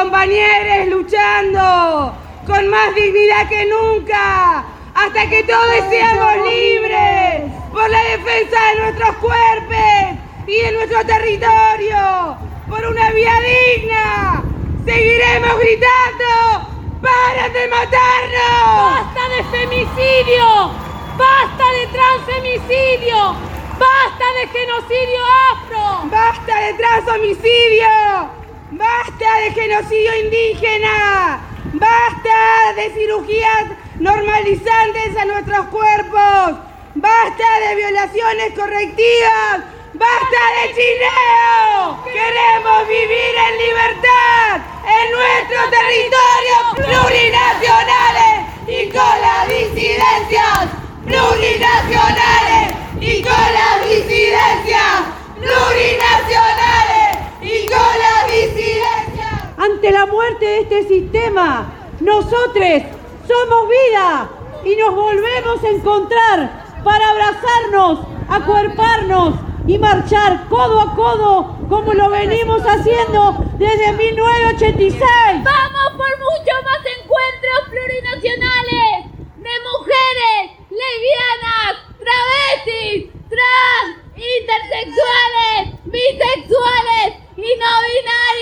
compañeros luchando con más dignidad que nunca, hasta que todos seamos libres por la defensa de nuestros cuerpos y de nuestro territorio, por una vida digna. Seguiremos gritando: ¡paren de matarnos! ¡Basta de femicidio! ¡Basta de transfemicidio! ¡Basta de genocidio afro! ¡Basta de transhomicidio! ¡Basta de genocidio indígena! ¡Basta de cirugías normalizantes a nuestros cuerpos! ¡Basta de violaciones correctivas! ¡Basta de chineo! ¡Queremos vivir en libertad en nuestros territorios plurinacionales y con las disidencias plurinacionales y con las disidencias plurinacionales y con las disidencias. Ante la muerte de este sistema, nosotros somos vida y nos volvemos a encontrar para abrazarnos, acuerparnos y marchar codo a codo como lo venimos haciendo desde 1986. ¡Vamos por muchos más encuentros plurinacionales de mujeres, lesbianas, travestis, trans, intersexuales, bisexuales y no binarias!